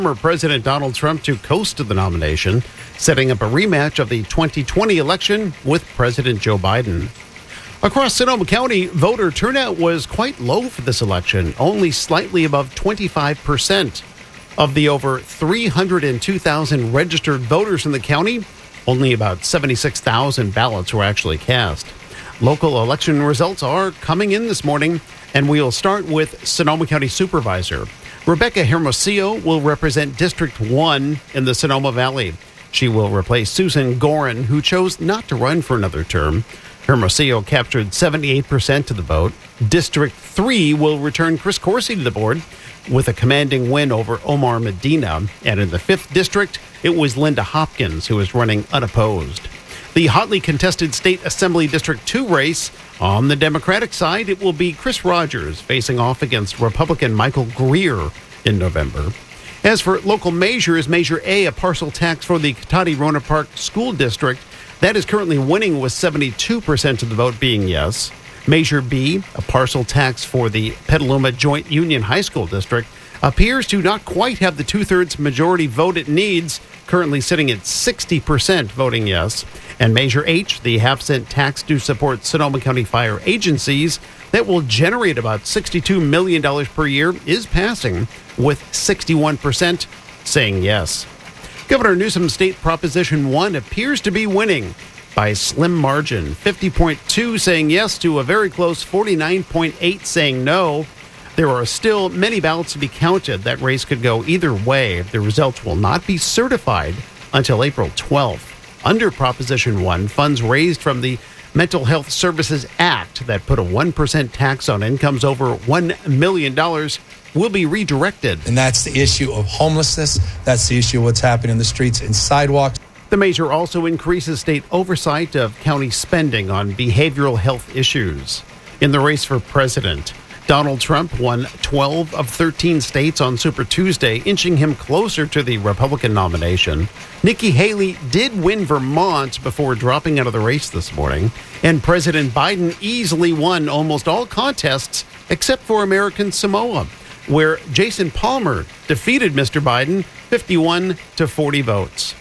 Former President Donald Trump to coast to the nomination, setting up a rematch of the 2020 election with President Joe Biden. Across Sonoma County, voter turnout was quite low for this election, only slightly above 25%. Of the over 302,000 registered voters in the county, only about 76,000 ballots were actually cast. Local election results are coming in this morning, and we'll start with Sonoma County Supervisor. Rebecca Hermosillo will represent District 1 in the Sonoma Valley. She will replace Susan Gorin, who chose not to run for another term. Hermosillo captured 78% of the vote. District 3 will return Chris Corsi to the board with a commanding win over Omar Medina. And in the 5th District, it was Linda Hopkins who is running unopposed. The hotly contested State Assembly District 2 race, on the Democratic side, it will be Chris Rogers facing off against Republican Michael Greer in November. As for local measures, Measure A, a parcel tax for the Cotati-Rona Park School District, that is currently winning with 72% of the vote being yes. Measure B, a parcel tax for the Petaluma Joint Union High School District, appears to not quite have the two-thirds majority vote it needs, currently sitting at 60% voting yes. And Measure H, the half-cent tax to support Sonoma County fire agencies that will generate about $62 million per year, is passing with 61% saying yes. Governor Newsom's state Proposition 1 appears to be winning by a slim margin, 50.2 saying yes to a very close 49.8 saying no. There are still many ballots to be counted. That race could go either way. The results will not be certified until April 12th. Under Proposition 1, funds raised from the Mental Health Services Act that put a 1% tax on incomes over $1 million will be redirected. And that's the issue of homelessness. That's the issue of what's happening in the streets and sidewalks. The measure also increases state oversight of county spending on behavioral health issues. In the race for president, Donald Trump won 12 of 13 states on Super Tuesday, inching him closer to the Republican nomination. Nikki Haley did win Vermont before dropping out of the race this morning. And President Biden easily won almost all contests except for American Samoa, where Jason Palmer defeated Mr. Biden 51 to 40 votes.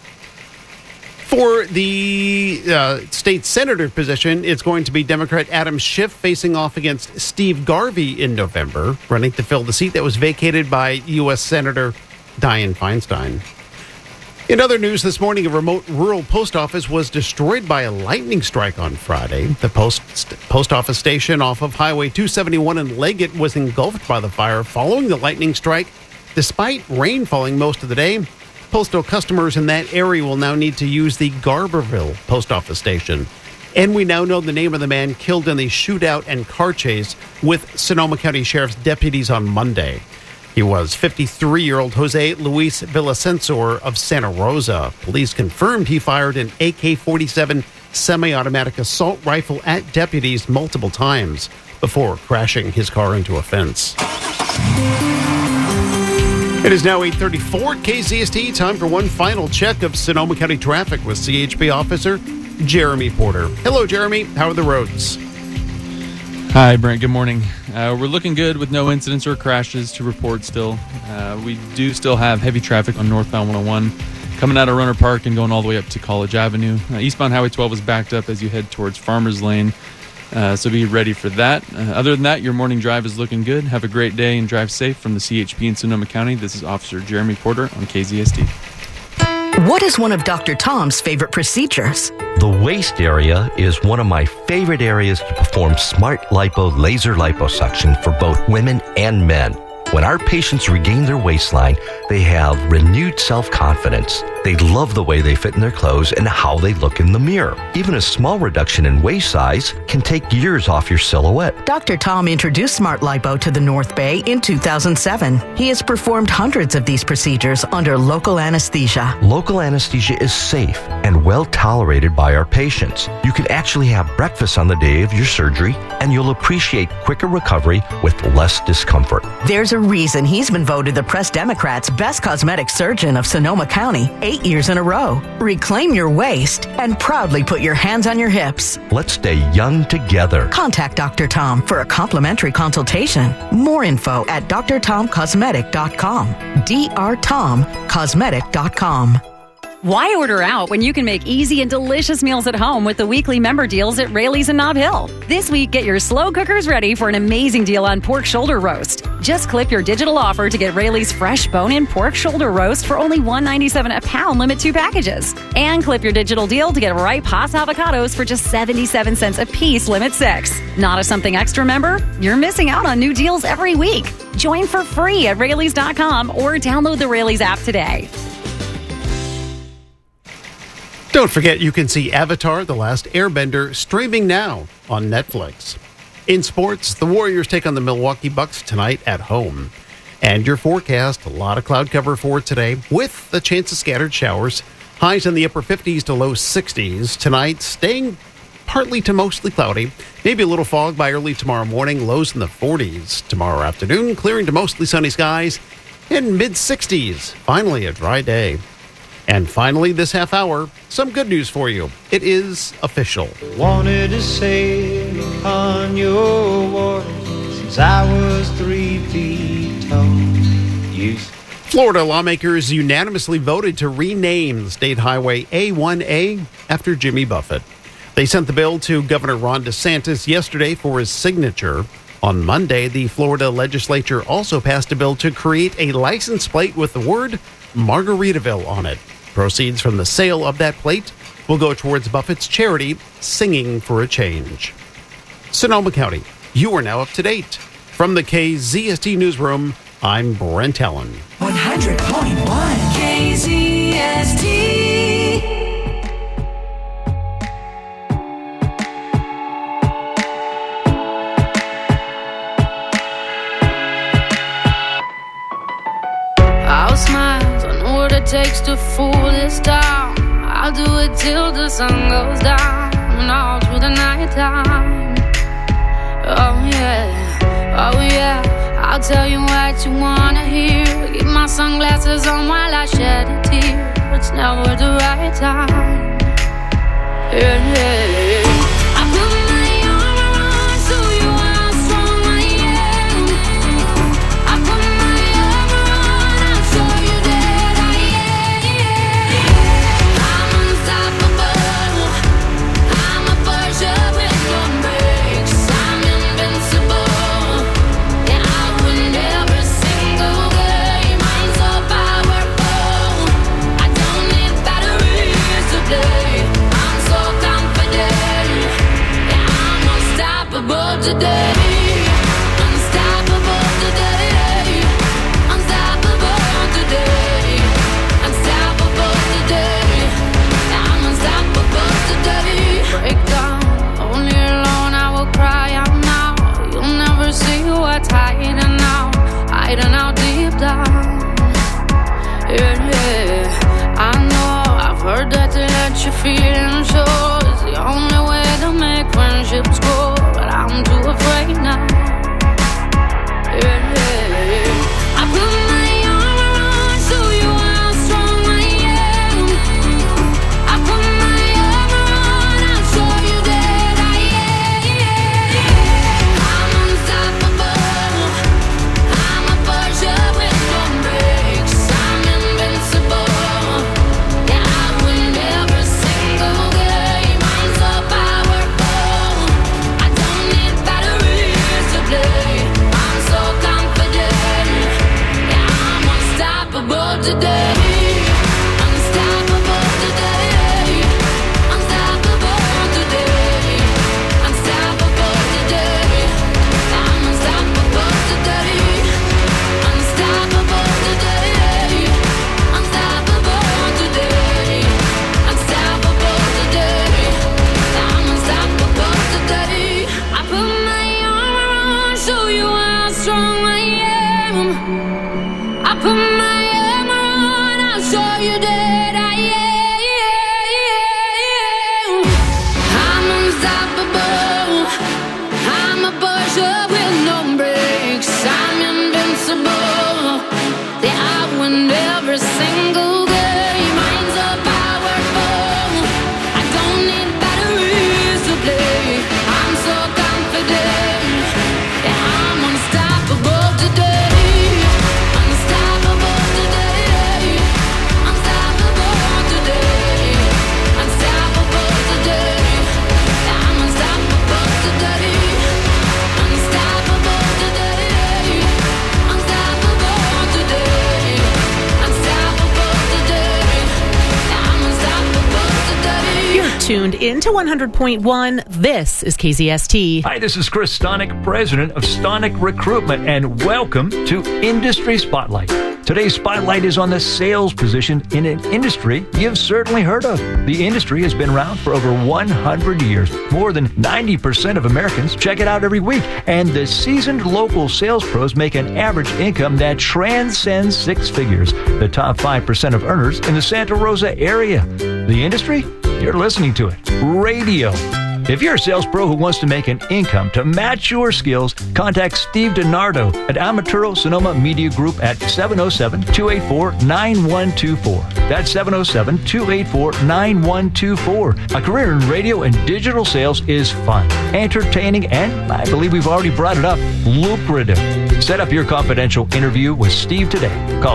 For the state senator position, it's going to be Democrat Adam Schiff facing off against Steve Garvey in November, running to fill the seat that was vacated by U.S. Senator Dianne Feinstein. In other news this morning, a remote rural post office was destroyed by a lightning strike on Friday. The post office station off of Highway 271 in Leggett was engulfed by the fire following the lightning strike. Despite rain falling most of the day, postal customers in that area will now need to use the Garberville post office station. And we now know the name of the man killed in the shootout and car chase with Sonoma County Sheriff's deputies on Monday. He was 53-year-old Jose Luis Villaseñor of Santa Rosa. Police confirmed he fired an AK-47 semi-automatic assault rifle at deputies multiple times before crashing his car into a fence. It is now 8:34 at KZST. Time for one final check of Sonoma County traffic with CHP officer Jeremy Porter. Hello, Jeremy. How are the roads? Hi, Brent. Good morning. We're looking good with no incidents or crashes to report still. We do still have heavy traffic on northbound 101 coming out of Runner Park and going all the way up to College Avenue. Eastbound Highway 12 is backed up as you head towards Farmers Lane. So be ready for that. Other than that, your morning drive is looking good. Have a great day and drive safe from the CHP in Sonoma County. This is Officer Jeremy Porter on KZST. What is one of Dr. Tom's favorite procedures? The waist area is one of my favorite areas to perform smart lipo laser liposuction for both women and men. When our patients regain their waistline, they have renewed self-confidence. They love the way they fit in their clothes and how they look in the mirror. Even a small reduction in waist size can take years off your silhouette. Dr. Tom introduced Smart Lipo to the North Bay in 2007. He has performed hundreds of these procedures under local anesthesia. Local anesthesia is safe and well tolerated by our patients. You can actually have breakfast on the day of your surgery, and you'll appreciate quicker recovery with less discomfort. There's a a reason he's been voted the Press Democrat's best cosmetic surgeon of Sonoma County 8 years in a row. Reclaim your waist and proudly put your hands on your hips. Let's stay young together. Contact Dr. Tom for a complimentary consultation. More info at drtomcosmetic.com. drtomcosmetic.com. Why order out when you can make easy and delicious meals at home with the weekly member deals at Raley's and Nob Hill? This week, get your slow cookers ready for an amazing deal on pork shoulder roast. Just clip your digital offer to get Raley's fresh bone-in pork shoulder roast for only $1.97 a pound, limit 2 packages. And clip your digital deal to get ripe Haas avocados for just 77 cents a piece, limit 6. Not a Something Extra member? You're missing out on new deals every week. Join for free at Raley's.com or download the Raley's app today. Don't forget, you can see Avatar: The Last Airbender streaming now on Netflix. In sports, the Warriors take on the Milwaukee Bucks tonight at home. And your forecast, a lot of cloud cover for today with a chance of scattered showers. Highs in the upper 50s to low 60s. Tonight, staying partly to mostly cloudy. Maybe a little fog by early tomorrow morning. Lows in the 40s. Tomorrow afternoon, clearing to mostly sunny skies and mid-60s. Finally, a dry day. And finally, this half hour, some good news for you. It is official. Wanted to sail upon your waters since I was 3 feet tall. Florida lawmakers unanimously voted to rename the state highway A1A after Jimmy Buffett. They sent the bill to Governor Ron DeSantis yesterday for his signature. On Monday, the Florida legislature also passed a bill to create a license plate with the word Margaritaville on it. Proceeds from the sale of that plate will go towards Buffett's charity, Singing for a Change. Sonoma County, you are now up to date. From the KZST Newsroom, I'm Brent Allen. 100.1 KZST. I'll smile, I know what it takes to fool this town. I'll do it till the sun goes down and all through the night time. Oh yeah, I'll tell you what you wanna hear. Keep my sunglasses on while I shed a tear. It's never the right time. Yeah. I put my arm around so you how strong I am. I put my arm around, I'll show you that I am. I'm unstoppable. I'm a Porsche with no brakes. I'm invincible. Yeah, I win every single game. I'm so powerful. I don't need batteries to play. I'm so confident. Yeah, I'm unstoppable today. Unstoppable today. Unstoppable today. Unstoppable today. Yeah, I'm unstoppable today. Break down, only alone I will cry out now. You'll never see what's hiding out, hiding out deep down. Yeah, I know I've heard that to let your feelings show is the only way to make friendships grow, but I'm too afraid now. Yeah, I put my arm around so you how strong I am. I put my arm around, I'll show you that I am. I'm unstoppable. I'm a Porsche with no brakes. I'm invincible. Yeah, I win every single game. I'm so powerful. I don't need batteries tuned into 100.1. This is KZST. Hi, this is Chris Stonick, president of Stonick Recruitment, and welcome to Industry Spotlight. Today's spotlight is on the sales position in an industry you've certainly heard of. The industry has been around for over 100 years. More than 90% of Americans check it out every week, and the seasoned local sales pros make an average income that transcends six figures. The top 5% of earners in the Santa Rosa area. The industry? You're listening to it. Radio. If you're a sales pro who wants to make an income to match your skills, contact Steve DiNardo at Amaturo Sonoma Media Group at 707-284-9124. That's 707-284-9124. A career in radio and digital sales is fun, entertaining, and I believe we've already brought it up, lucrative. Set up your confidential interview with Steve today. Call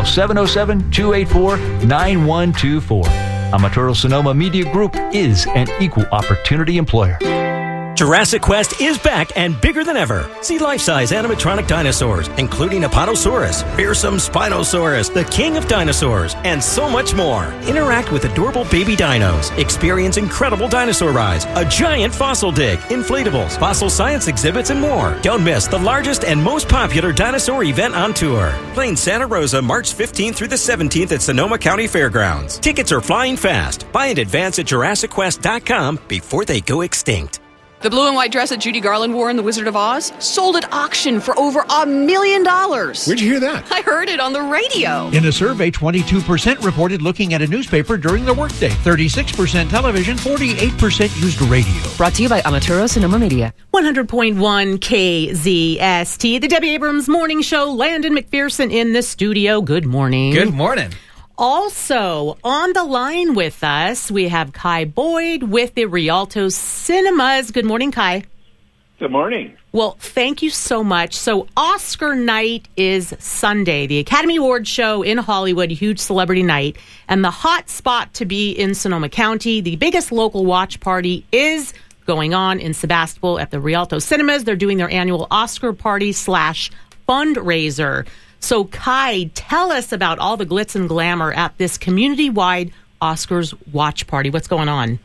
707-284-9124. Amaturo Sonoma Media Group is an equal opportunity employer. Jurassic Quest is back and bigger than ever. See life-size animatronic dinosaurs, including Apatosaurus, fearsome Spinosaurus, the king of dinosaurs, and so much more. Interact with adorable baby dinos. Experience incredible dinosaur rides, a giant fossil dig, inflatables, fossil science exhibits, and more. Don't miss the largest and most popular dinosaur event on tour. Playing Santa Rosa, March 15th through the 17th at Sonoma County Fairgrounds. Tickets are flying fast. Buy in advance at JurassicQuest.com before they go extinct. The blue and white dress that Judy Garland wore in The Wizard of Oz sold at auction for over $1 million. Where'd you hear that? I heard it on the radio. In a survey, 22% reported looking at a newspaper during the workday, 36% television, 48% used radio. Brought to you by Amaturo Sonoma Media. 100.1 KZST. The Debbie Abrams Morning Show. Landon McPherson in the studio. Good morning. Good morning. Also, on the line with us, we have Kai Boyd with the Rialto Cinemas. Good morning, Kai. Good morning. Well, thank you so much. So, Oscar night is Sunday, the Academy Awards show in Hollywood, huge celebrity night. And the hot spot to be in Sonoma County, the biggest local watch party is going on in Sebastopol at the Rialto Cinemas. They're doing their annual Oscar party / fundraiser. So, Kai, tell us about all the glitz and glamour at this community-wide Oscars watch party. What's going on?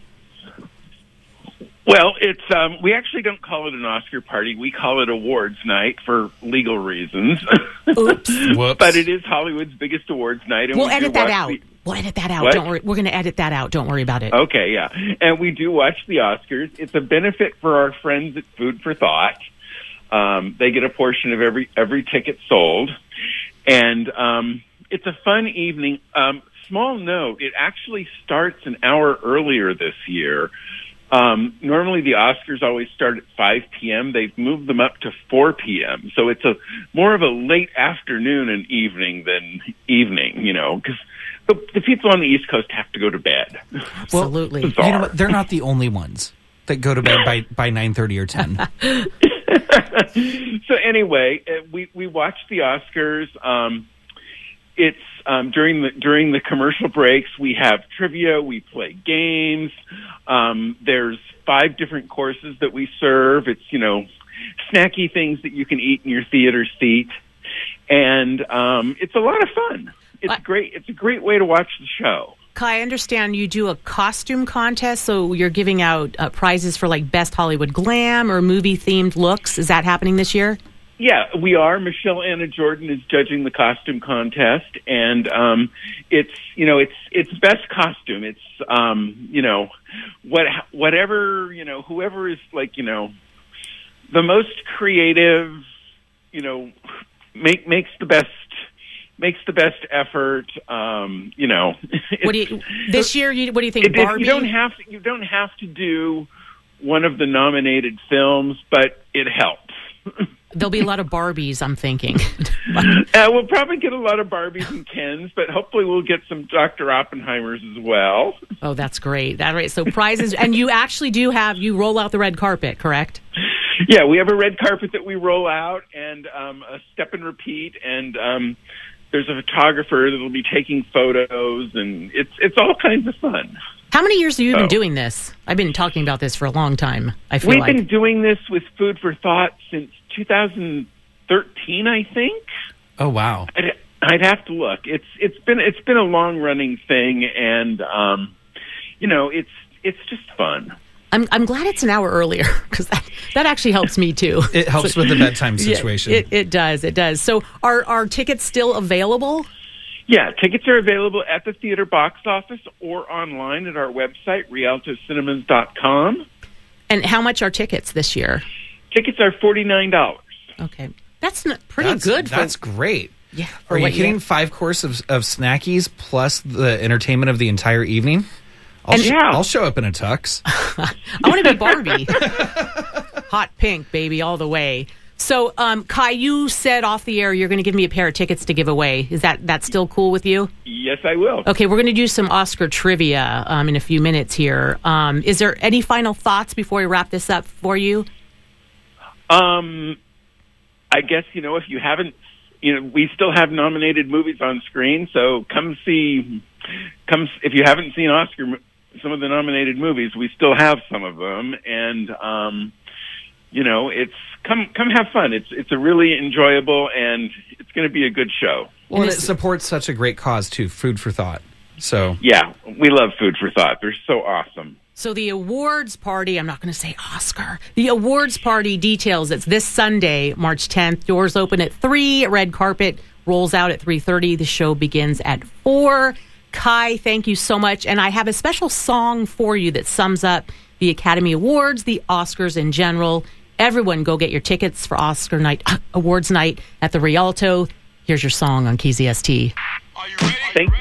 Well, it's we actually don't call it an Oscar party. We call it awards night for legal reasons. Oops. Whoops. But it is Hollywood's biggest awards night. And we'll edit that out. We'll edit that out. What? Don't worry. We're going to edit that out. Don't worry about it. Okay, yeah. And we do watch the Oscars. It's a benefit for our friends at Food for Thought. They get a portion of every ticket sold. And it's a fun evening. Small note, it actually starts an hour earlier this year. Normally the Oscars always start at 5 p.m. They've moved them up to 4 p.m. So it's more of a late afternoon and evening than evening, because the people on the East Coast have to go to bed. Absolutely. You know what? They're not the only ones that go to bed by 9:30 or 10. So anyway, we watch the Oscars. It's during the commercial breaks. We have trivia. We play games. There's 5 different courses that we serve. It's snacky things that you can eat in your theater seat, and it's a lot of fun. It's great. It's a great way to watch the show. Kai, I understand you do a costume contest, so you're giving out prizes for like best Hollywood glam or movie-themed looks. Is that happening this year? Yeah, we are. Michelle Anna Jordan is judging the costume contest, and it's best costume. It's whatever whoever is the most creative, makes the best. Makes the best effort. What do you this year? What do you think? Barbie? You don't have to do one of the nominated films, but it helps. There'll be a lot of Barbies, I'm thinking. We'll probably get a lot of Barbies and Kens, but hopefully we'll get some Dr. Oppenheimers as well. Oh, that's great. So prizes, and you actually you roll out the red carpet, correct? Yeah, we have a red carpet that we roll out, and a step and repeat, and there's a photographer that'll be taking photos, and it's all kinds of fun. How many years have you been doing this? I've been talking about this for a long time. We've been doing this with Food for Thought since 2013, I think. Oh wow! I'd have to look. It's been a long running thing, and it's just fun. I'm glad it's an hour earlier because that actually helps me too. It helps with the bedtime situation. Yeah, it does. So are tickets still available? Yeah, tickets are available at the theater box office or online at our website, rialtocinemas.com. And how much are tickets this year? Tickets are $49. Okay. That's pretty good. That's great. Yeah. Are you getting 5 courses of snackies plus the entertainment of the entire evening? I'll show up in a tux. I want to be Barbie. Hot pink, baby, all the way. So, Kai, you said off the air you're going to give me a pair of tickets to give away. Is that still cool with you? Yes, I will. Okay, we're going to do some Oscar trivia in a few minutes here. Is there any final thoughts before we wrap this up for you? I guess, if you haven't, we still have nominated movies on screen, so come if you haven't seen some of the nominated movies, we still have some of them, and, it's come have fun. It's a really enjoyable, and it's going to be a good show. Well, and it supports such a great cause, too, Food for Thought. So yeah, we love Food for Thought. They're so awesome. So the awards party, I'm not going to say Oscar. The awards party details, it's this Sunday, March 10th. Doors open at 3. Red carpet rolls out at 3:30. The show begins at 4. Kai, thank you so much. And I have a special song for you that sums up the Academy Awards, the Oscars in general. Everyone go get your tickets for Oscar night, awards night at the Rialto. Here's your song on KZST. Are you ready? Thank you.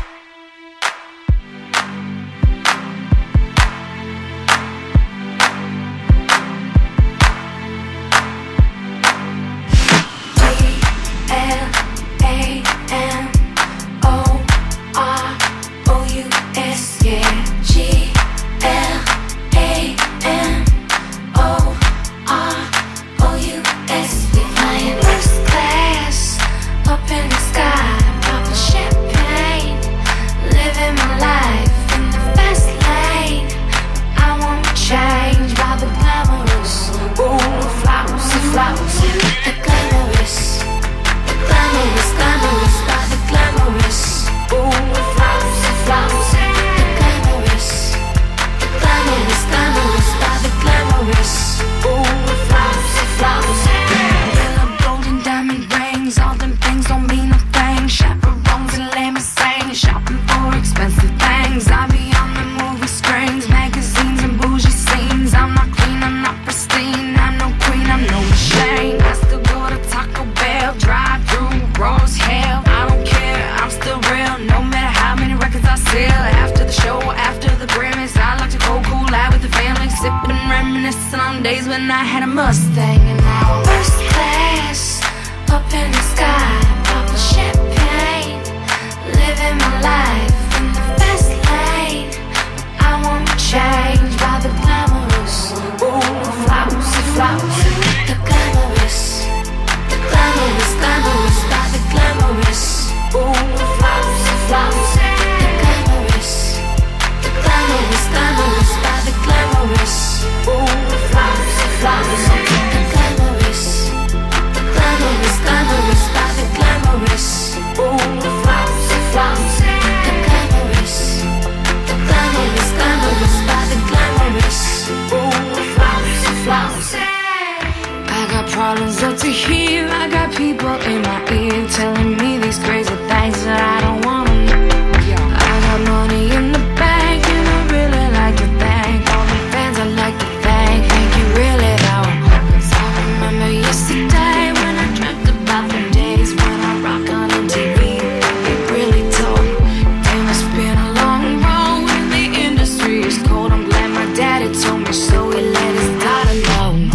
Days when I had a Mustang and now I'm first class, up in the sky, popping champagne, living my life in the fast lane. I won't change by the glamorous, flousy, the glamorous, glamorous, by the glamorous, flousy, the glamorous, glamorous, by the glamorous, Flowers, the glamorous, by the glamorous, flowers, the glamorous, by the glamorous, flowers. I got problems up to here, I got people in my ear telling me these crazy things that I don't wanna know. I got money in the bank and I really like to thank all the fans I like to thank. Thank you really though. Remember yesterday when I dreamt about the days when I rock on MTV. It really told. Damn, it's been a long road when the industry is cold. I'm glad my daddy told me so. He let his daughter know.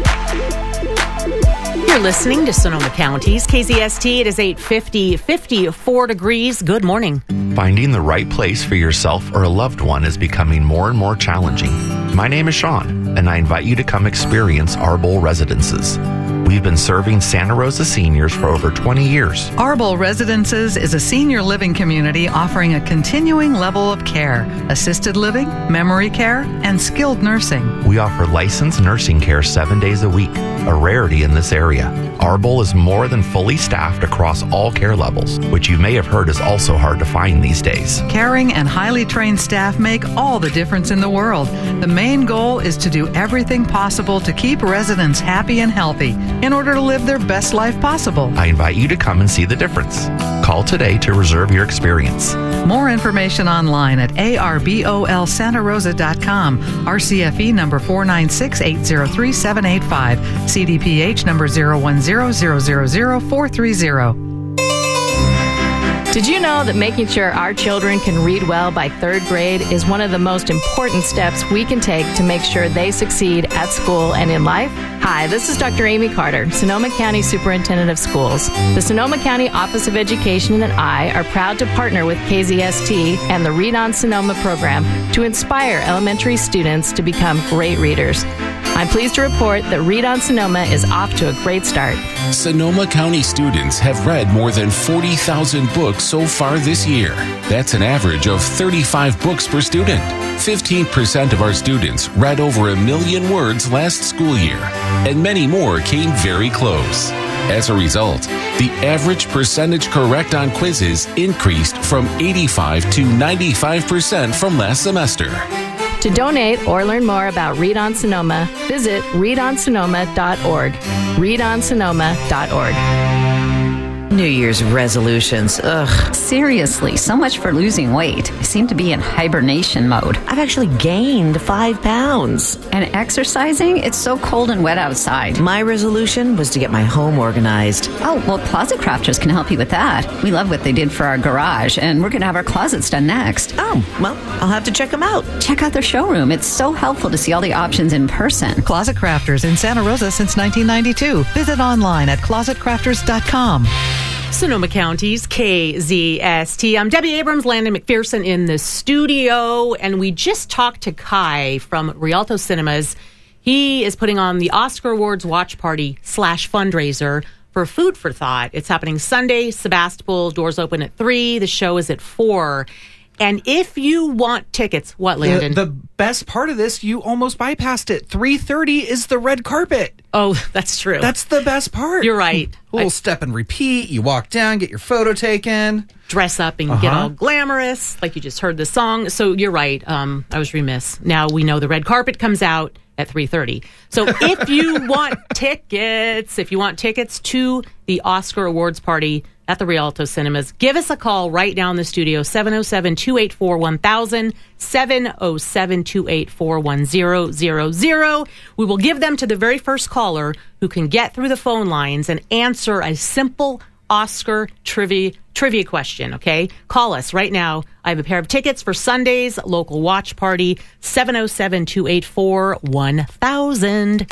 You're listening to Sonoma County's KZST. It is 8:50, 54 degrees. Good morning. Finding the right place for yourself or a loved one is becoming more and more challenging. My name is Sean, and I invite you to come experience Our Bowl Residences. We've been serving Santa Rosa seniors for over 20 years. Arbol Residences is a senior living community offering a continuing level of care, assisted living, memory care, and skilled nursing. We offer licensed nursing care 7 days a week, a rarity in this area. Arbol is more than fully staffed across all care levels, which you may have heard is also hard to find these days. Caring and highly trained staff make all the difference in the world. The main goal is to do everything possible to keep residents happy and healthy in order to live their best life possible. I invite you to come and see the difference. Call today to reserve your experience. More information online at arbolsantarosa.com. RCFE number 496803785. CDPH number 010000430. Did you know that making sure our children can read well by 3rd grade is one of the most important steps we can take to make sure they succeed at school and in life? Hi, this is Dr. Amy Carter, Sonoma County Superintendent of Schools. The Sonoma County Office of Education and I are proud to partner with KZST and the Read on Sonoma program to inspire elementary students to become great readers. I'm pleased to report that Read on Sonoma is off to a great start. Sonoma County students have read more than 40,000 books so far this year. That's an average of 35 books per student. 15% of our students read over 1 million words last school year, and many more came very close. As a result, the average percentage correct on quizzes increased from 85 to 95% from last semester. To donate or learn more about Read on Sonoma, visit readonsonoma.org. readonsonoma.org. New Year's resolutions. Ugh. Seriously, so much for losing weight. I seem to be in hibernation mode. I've actually gained 5 pounds. And exercising? It's so cold and wet outside. My resolution was to get my home organized. Oh, well, Closet Crafters can help you with that. We love what they did for our garage, and we're going to have our closets done next. Oh, well, I'll have to check them out. Check out their showroom. It's so helpful to see all the options in person. Closet Crafters in Santa Rosa since 1992. Visit online at closetcrafters.com. Sonoma County's KZST. I'm Debbie Abrams, Landon McPherson in the studio, and we just talked to Kai from Rialto Cinemas. He is putting on the Oscar Awards watch party / fundraiser for Food for Thought. It's happening Sunday, Sebastopol. Doors open at 3. The show is at 4. And if you want tickets, what, Landon? The best part of this, you almost bypassed it. 3:30 is the red carpet. Oh, that's true. That's the best part. You're right. A little step and repeat. You walk down, get your photo taken. Dress up and get all glamorous, like you just heard the song. So you're right. I was remiss. Now we know the red carpet comes out at 3:30. So if you want tickets to the Oscar Awards party at the Rialto Cinemas, give us a call right now in the studio, 707-284-1000, 707-284-1000. We will give them to the very first caller who can get through the phone lines and answer a simple Oscar trivia question, okay? Call us right now. I have a pair of tickets for Sunday's local watch party, 707-284-1000.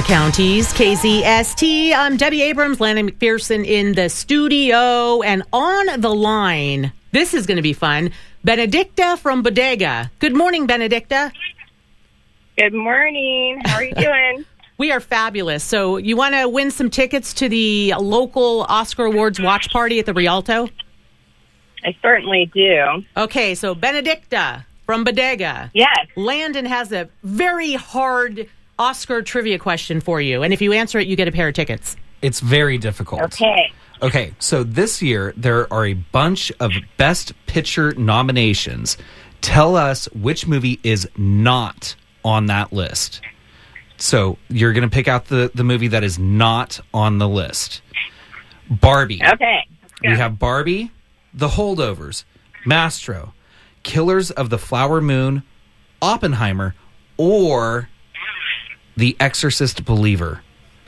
County's KZST. I'm Debbie Abrams, Landon McPherson in the studio. And on the line, this is going to be fun, Benedicta from Bodega. Good morning, Benedicta. Good morning. How are you doing? We are fabulous. So you want to win some tickets to the local Oscar Awards watch party at the Rialto? I certainly do. Okay, so Benedicta from Bodega. Yes. Landon has a very hard Oscar trivia question for you. And if you answer it, you get a pair of tickets. It's very difficult. Okay. Okay, so this year there are a bunch of Best Picture nominations. Tell us which movie is not on that list. So you're going to pick out the movie that is not on the list. Barbie. Okay. We have Barbie, The Holdovers, Mastro, Killers of the Flower Moon, Oppenheimer, or The Exorcist Believer.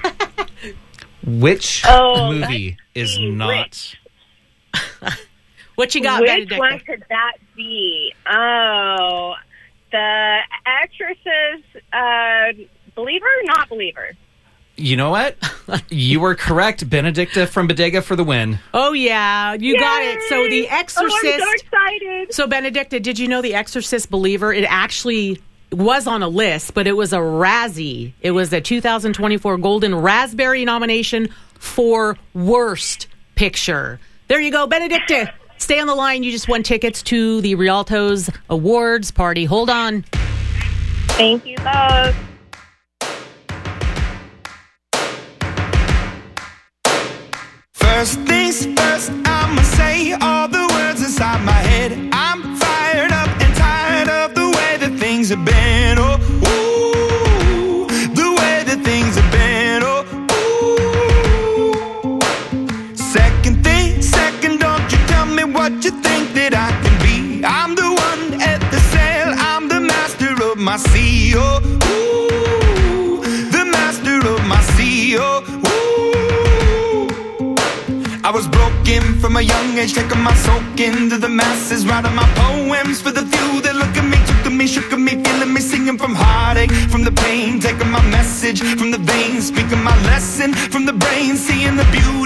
Which movie is not? What you got, Which Benedicta? one could that be? Oh, The Exorcist, believer, not believer. You know what? You were correct, Benedicta from Bodega for the win. Oh, yeah. You got it. So The Exorcist. Oh, I'm so excited. So, Benedicta, did you know The Exorcist Believer? It actually was on a list, but it was a Razzie. It was a 2024 Golden Raspberry nomination for Worst Picture. There you go, Benedicta. Stay on the line. You just won tickets to the Rialto's Awards party. Hold on. Thank you both. First things first, I'ma say all the words inside my head. I'm fired up and tired of the way that things have been. Oh, ooh, the way that things have been. Oh, ooh. Second thing, second, don't you tell me what you think that I can be. I'm the one at the sail, I'm the master of my sea. Oh, ooh, the master of my sea. Oh, I was broken from a young age, taking my soak into the masses, writing my poems for the few that look at me, took to me, shook at me, feeling me, singing from heartache, from the pain, taking my message from the veins, speaking my lesson from the brain, seeing the beauty